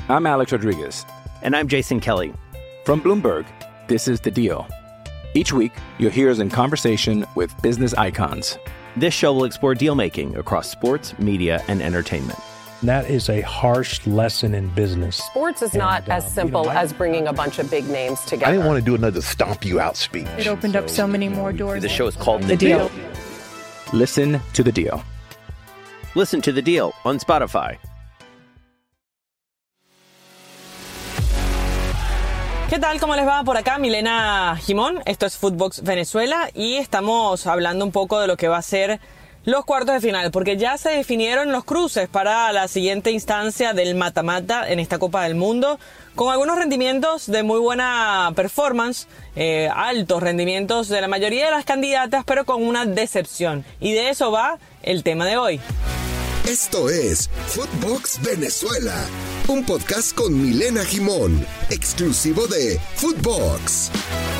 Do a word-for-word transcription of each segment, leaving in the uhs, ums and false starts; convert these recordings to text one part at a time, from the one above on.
I'm Alex Rodriguez. And I'm Jason Kelly. From Bloomberg, this is The Deal. Each week, you'll hear us in conversation with business icons. This show will explore deal-making across sports, media, and entertainment. That is a harsh lesson in business. Sports is not and, as uh, simple you know, I, as bringing a bunch of big names together. I didn't want to do another stomp you out speech. It opened so, up so many more doors. The show is called The, the Deal. Deal. Listen to The Deal. Listen to The Deal on Spotify. ¿Qué tal? ¿Cómo les va? Por acá Milena Gimón, esto es Footbox Venezuela y estamos hablando un poco de lo que va a ser los cuartos de final, porque ya se definieron los cruces para la siguiente instancia del mata-mata en esta Copa del Mundo, con algunos rendimientos de muy buena performance, eh, altos rendimientos de la mayoría de las candidatas, pero con una decepción. Y de eso va el tema de hoy. Esto es Footbox Venezuela, un podcast con Milena Gimón, exclusivo de Footbox.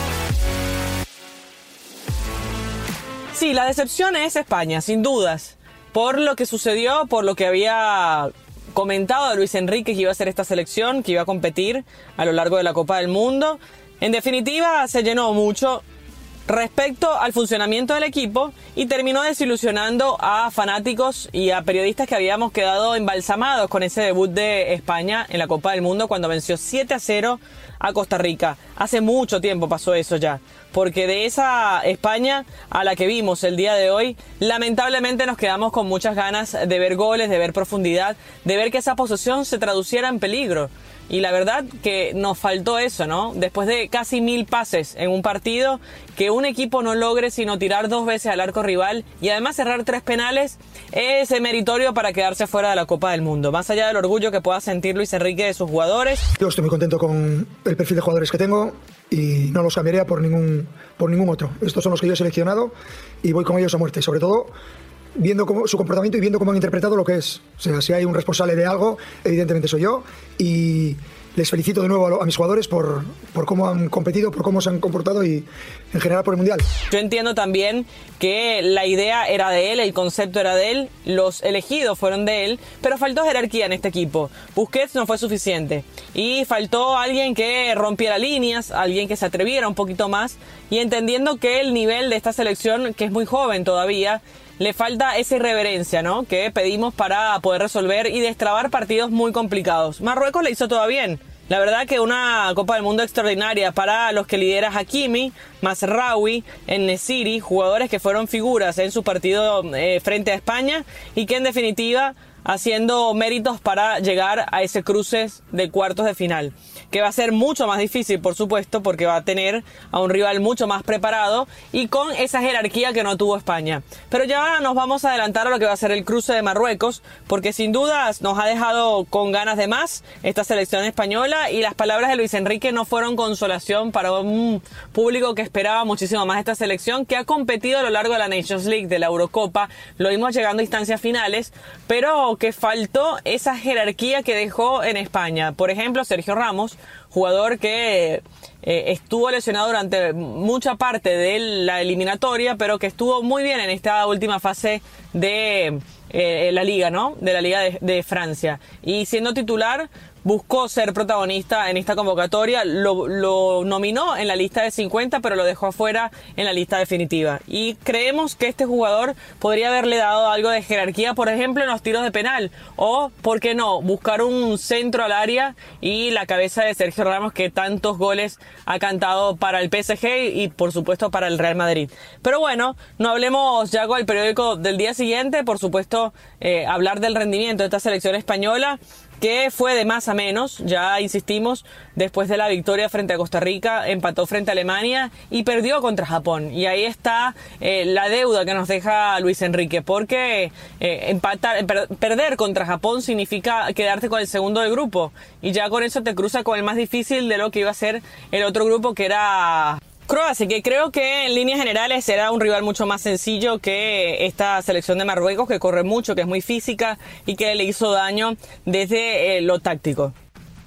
Sí, la decepción es España, sin dudas, por lo que sucedió, por lo que había comentado de Luis Enrique que iba a hacer esta selección, que iba a competir a lo largo de la Copa del Mundo. En definitiva, se llenó mucho respecto al funcionamiento del equipo y terminó desilusionando a fanáticos y a periodistas que habíamos quedado embalsamados con ese debut de España en la Copa del Mundo cuando venció siete a cero a Costa Rica. Hace mucho tiempo pasó eso ya, porque de esa España a la que vimos el día de hoy, lamentablemente nos quedamos con muchas ganas de ver goles, de ver profundidad, de ver que esa posesión se traduciera en peligro. Y la verdad que nos faltó eso, ¿no? Después de casi mil pases en un partido, que un equipo no logre sino tirar dos veces al arco rival y además cerrar tres penales es meritorio para quedarse fuera de la Copa del Mundo. Más allá del orgullo que pueda sentir Luis Enrique de sus jugadores. Yo estoy muy contento con el perfil de jugadores que tengo y no los cambiaría por ningún, por ningún otro. Estos son los que yo he seleccionado y voy con ellos a muerte. Sobre todo viendo cómo, su comportamiento y viendo cómo han interpretado lo que es. O sea, si hay un responsable de algo, evidentemente soy yo. Y les felicito de nuevo a, lo, a mis jugadores por, por cómo han competido, por cómo se han comportado y en general por el Mundial. Yo entiendo también que la idea era de él, el concepto era de él, los elegidos fueron de él, pero faltó jerarquía en este equipo. Busquets no fue suficiente y faltó alguien que rompiera líneas, alguien que se atreviera un poquito más y entendiendo que el nivel de esta selección, que es muy joven todavía, le falta esa irreverencia, ¿no?, que pedimos para poder resolver y destrabar partidos muy complicados. Marruecos le hizo todo bien. La verdad que una Copa del Mundo extraordinaria para los que lidera Hakimi, Mazraoui, En-Nesyri, jugadores que fueron figuras en su partido eh, frente a España y que en definitiva haciendo méritos para llegar a ese cruce de cuartos de final, que va a ser mucho más difícil, por supuesto, porque va a tener a un rival mucho más preparado y con esa jerarquía que no tuvo España. Pero ya nos vamos a adelantar a lo que va a ser el cruce de Marruecos, porque sin dudas nos ha dejado con ganas de más esta selección española y las palabras de Luis Enrique no fueron consolación para un público que esperaba muchísimo más esta selección, que ha competido a lo largo de la Nations League, de la Eurocopa, lo vimos llegando a instancias finales, pero que faltó esa jerarquía que dejó en España. Por ejemplo, Sergio Ramos, jugador que eh, estuvo lesionado durante mucha parte de la eliminatoria, pero que estuvo muy bien en esta última fase de eh, la Liga, ¿no? De la Liga de, de Francia. Y siendo titular, buscó ser protagonista en esta convocatoria, lo, lo nominó en la lista de cincuenta, pero lo dejó afuera en la lista definitiva. Y creemos que este jugador podría haberle dado algo de jerarquía, por ejemplo, en los tiros de penal. O, ¿por qué no?, buscar un centro al área y la cabeza de Sergio Ramos, que tantos goles ha cantado para el P S G y, por supuesto, para el Real Madrid. Pero bueno, no hablemos ya con el periódico del día siguiente, por supuesto, eh, hablar del rendimiento de esta selección española, que fue de más a menos, ya insistimos, después de la victoria frente a Costa Rica, empató frente a Alemania y perdió contra Japón. Y ahí está eh, la deuda que nos deja Luis Enrique, porque eh, empatar, per, perder contra Japón significa quedarte con el segundo del grupo, y ya con eso te cruza con el más difícil de lo que iba a ser el otro grupo, que era Croacia, que creo que en líneas generales será un rival mucho más sencillo que esta selección de Marruecos, que corre mucho, que es muy física y que le hizo daño desde eh, lo táctico.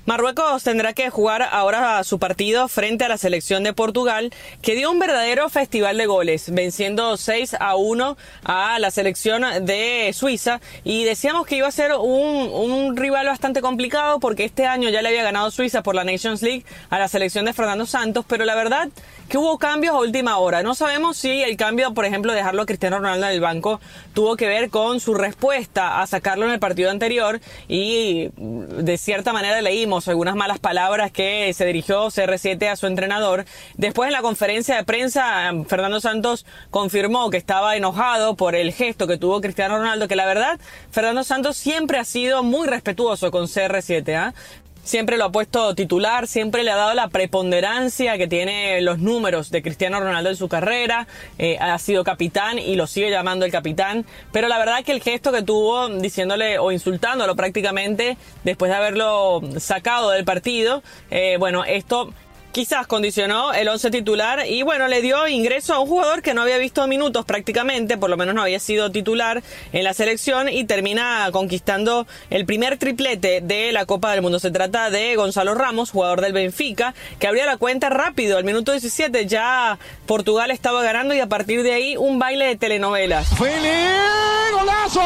Marruecos tendrá que jugar ahora su partido frente a la selección de Portugal, que dio un verdadero festival de goles, venciendo seis a uno a la selección de Suiza. Y decíamos que iba a ser un, un rival bastante complicado, porque este año ya le había ganado Suiza por la Nations League a la selección de Fernando Santos, pero la verdad que hubo cambios a última hora. No sabemos si el cambio, por ejemplo, dejarlo a Cristiano Ronaldo en el banco, tuvo que ver con su respuesta a sacarlo en el partido anterior, y de cierta manera leímos algunas malas palabras que se dirigió C R siete a su entrenador. Después, en la conferencia de prensa, Fernando Santos confirmó que estaba enojado por el gesto que tuvo Cristiano Ronaldo, que la verdad, Fernando Santos siempre ha sido muy respetuoso con C R siete, ¿eh? Siempre lo ha puesto titular, siempre le ha dado la preponderancia que tiene los números de Cristiano Ronaldo en su carrera, eh, ha sido capitán y lo sigue llamando el capitán, pero la verdad que el gesto que tuvo diciéndole o insultándolo prácticamente después de haberlo sacado del partido, eh, bueno, esto quizás condicionó el once titular y bueno, le dio ingreso a un jugador que no había visto minutos prácticamente, por lo menos no había sido titular en la selección, y termina conquistando el primer triplete de la Copa del Mundo. Se trata de Gonzalo Ramos, jugador del Benfica, que abría la cuenta rápido. Al minuto diecisiete ya Portugal estaba ganando, y a partir de ahí un baile de telenovelas. ¡Feliz golazo!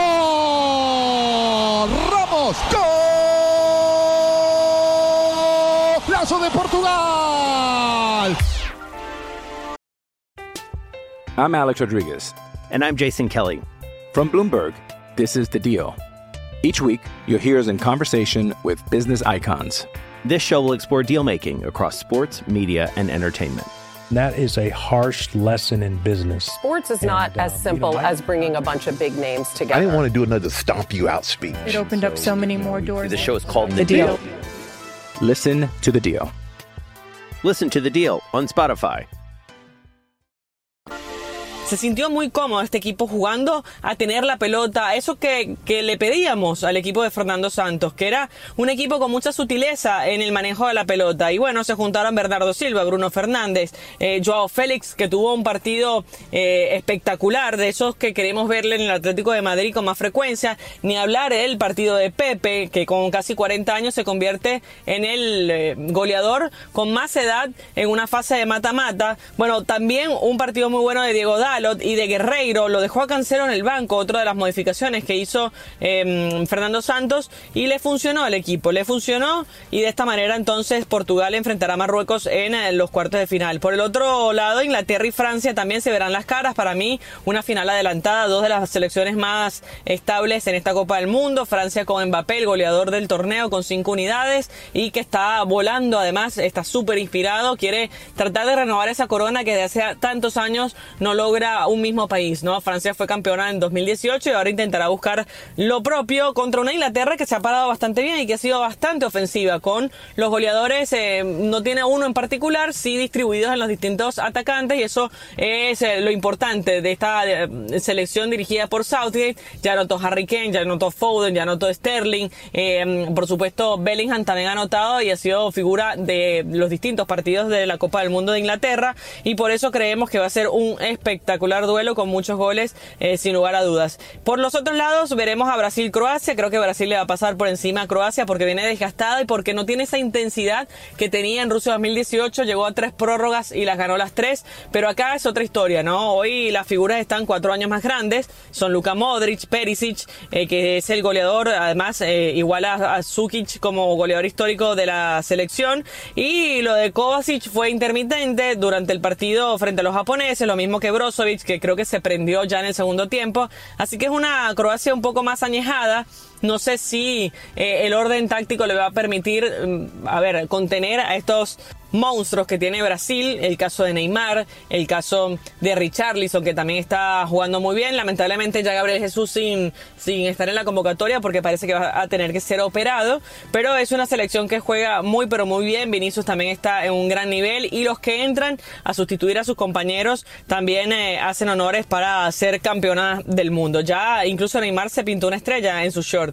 ¡Ramos! ¡Gol! De Portugal. I'm Alex Rodriguez. And I'm Jason Kelly. From Bloomberg, this is The Deal. Each week, you'll hear us in conversation with business icons. This show will explore deal-making across sports, media, and entertainment. That is a harsh lesson in business. Sports is not And, as um, simple you know, I- as bringing a bunch of big names together. I didn't want to do another stomp you out speech. It opened up so many more doors. The show is called The The Deal. Deal. Listen to The Deal. Listen to The Deal on Spotify. Se sintió muy cómodo este equipo jugando a tener la pelota, eso que, que le pedíamos al equipo de Fernando Santos, que era un equipo con mucha sutileza en el manejo de la pelota. Y bueno, se juntaron Bernardo Silva, Bruno Fernández, eh, Joao Félix, que tuvo un partido eh, espectacular, de esos que queremos verle en el Atlético de Madrid con más frecuencia. Ni hablar del partido de Pepe, que con casi cuarenta años se convierte en el eh, goleador con más edad en una fase de mata-mata. Bueno, también un partido muy bueno de Diego Dalot y de Guerreiro. Lo dejó a Cancelo en el banco, otra de las modificaciones que hizo eh, Fernando Santos, y le funcionó al equipo, le funcionó, y de esta manera entonces Portugal enfrentará a Marruecos en eh, los cuartos de final. Por el otro lado, Inglaterra y Francia también se verán las caras. Para mí, una final adelantada, dos de las selecciones más estables en esta Copa del Mundo. Francia con Mbappé, el goleador del torneo, con cinco unidades, y que está volando, además está súper inspirado, quiere tratar de renovar esa corona que desde hace tantos años no logra un mismo país, ¿no? Francia fue campeona en dos mil dieciocho y ahora intentará buscar lo propio contra una Inglaterra que se ha parado bastante bien y que ha sido bastante ofensiva con los goleadores. Eh, no tiene uno en particular, sí distribuidos en los distintos atacantes, y eso es eh, lo importante de esta eh, selección dirigida por Southgate. Ya anotó Harry Kane, ya anotó Foden, ya anotó Sterling, eh, por supuesto Bellingham también ha anotado y ha sido figura de los distintos partidos de la Copa del Mundo de Inglaterra, y por eso creemos que va a ser un espectacular duelo con muchos goles, eh, sin lugar a dudas. Por los otros lados veremos a Brasil-Croacia. Creo que Brasil le va a pasar por encima a Croacia porque viene desgastada y porque no tiene esa intensidad que tenía en Rusia dos mil dieciocho. Llegó a tres prórrogas y las ganó las tres, pero acá es otra historia, ¿no? Hoy las figuras están cuatro años más grandes, son Luka Modric, Perisic, eh, que es el goleador, además eh, igual a, a Sukic como goleador histórico de la selección, y lo de Kovacic fue intermitente durante el partido frente a los japoneses, lo mismo que Brozovic, que creo que se prendió ya en el segundo tiempo, así que es una Croacia un poco más añejada. No sé si eh, el orden táctico le va a permitir, a ver, contener a estos monstruos que tiene Brasil, el caso de Neymar, el caso de Richarlison, que también está jugando muy bien. Lamentablemente ya Gabriel Jesús sin, sin estar en la convocatoria porque parece que va a tener que ser operado, pero es una selección que juega muy pero muy bien. Vinicius también está en un gran nivel, y los que entran a sustituir a sus compañeros también eh, hacen honores para ser campeona del mundo. Ya incluso Neymar se pintó una estrella en su short.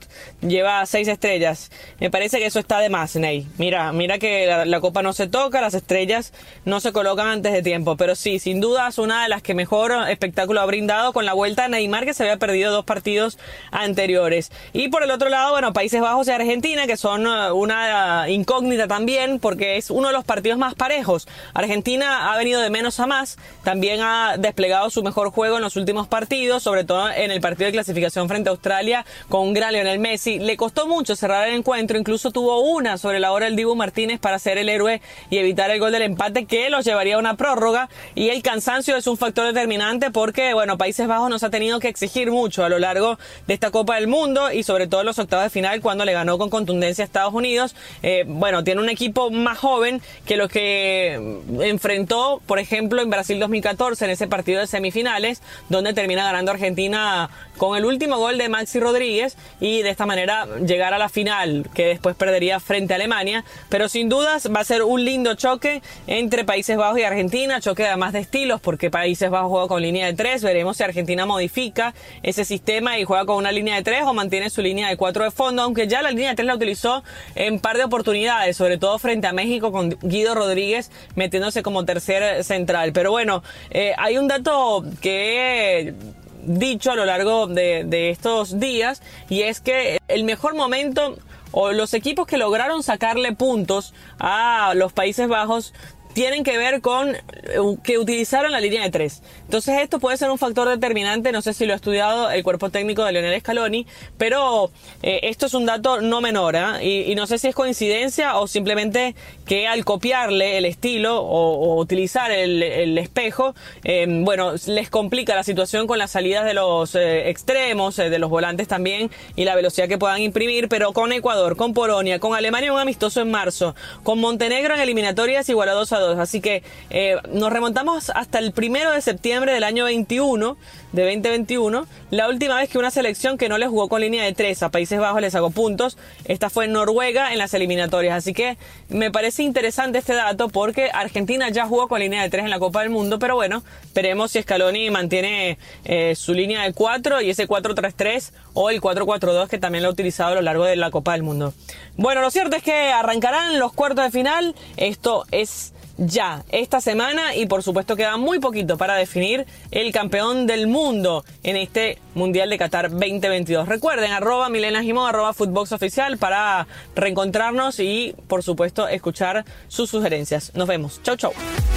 Sport. Lleva seis estrellas. Me parece que eso está de más, Ney. Mira, mira que la, la copa no se toca, las estrellas no se colocan antes de tiempo. Pero sí, sin duda es una de las que mejor espectáculo ha brindado con la vuelta a Neymar, que se había perdido dos partidos anteriores. Y por el otro lado, bueno, Países Bajos y Argentina, que son una incógnita también, porque es uno de los partidos más parejos. Argentina ha venido de menos a más, también ha desplegado su mejor juego en los últimos partidos, sobre todo en el partido de clasificación frente a Australia, con un gran Lionel Messi. Le costó mucho cerrar el encuentro, incluso tuvo una sobre la hora el Dibu Martínez para ser el héroe y evitar el gol del empate, que los llevaría a una prórroga. Y el cansancio es un factor determinante porque, bueno, Países Bajos nos ha tenido que exigir mucho a lo largo de esta Copa del Mundo y sobre todo en los octavos de final, cuando le ganó con contundencia a Estados Unidos. Eh, bueno, tiene un equipo más joven que lo que enfrentó, por ejemplo, en Brasil dos mil catorce, en ese partido de semifinales, donde termina ganando Argentina con el último gol de Maxi Rodríguez y de esta manera llegar a la final, que después perdería frente a Alemania. Pero sin dudas va a ser un lindo choque entre Países Bajos y Argentina, choque además de estilos, porque Países Bajos juega con línea de tres. Veremos si Argentina modifica ese sistema y juega con una línea de tres o mantiene su línea de cuatro de fondo, aunque ya la línea de tres la utilizó en par de oportunidades, sobre todo frente a México, con Guido Rodríguez metiéndose como tercer central. Pero bueno, eh, hay un dato que he dicho a lo largo de, de estos días, y es que el mejor momento, o los equipos que lograron sacarle puntos a los Países Bajos, tienen que ver con que utilizaron la línea de tres. Entonces esto puede ser un factor determinante, no sé si lo ha estudiado el cuerpo técnico de Lionel Scaloni, pero eh, esto es un dato no menor, ¿eh? y, y no sé si es coincidencia o simplemente que al copiarle el estilo o, o utilizar el, el espejo, eh, bueno, les complica la situación con las salidas de los eh, extremos, eh, de los volantes también, y la velocidad que puedan imprimir. Pero con Ecuador, con Polonia, con Alemania un amistoso en marzo, con Montenegro en eliminatorias igualados a así que eh, nos remontamos hasta el primero de septiembre del año veintiuno, de veinte veintiuno, la última vez que una selección que no le jugó con línea de tres a Países Bajos le sacó puntos. Esta fue en Noruega en las eliminatorias, así que me parece interesante este dato porque Argentina ya jugó con línea de tres en la Copa del Mundo, pero bueno, veremos si Scaloni mantiene eh, su línea de cuatro y ese cuatro tres tres o el cuatro cuatro dos que también lo ha utilizado a lo largo de la Copa del Mundo. Bueno, lo cierto es que arrancarán los cuartos de final, esto es ya esta semana, y por supuesto queda muy poquito para definir el campeón del mundo en este Mundial de Qatar veinte veintidós. Recuerden, arroba Milena Gimón, arroba Footbox Oficial para reencontrarnos y por supuesto escuchar sus sugerencias. Nos vemos. Chau, chau.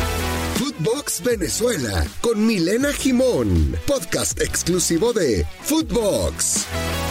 Footbox Venezuela con Milena Gimón, podcast exclusivo de Footbox.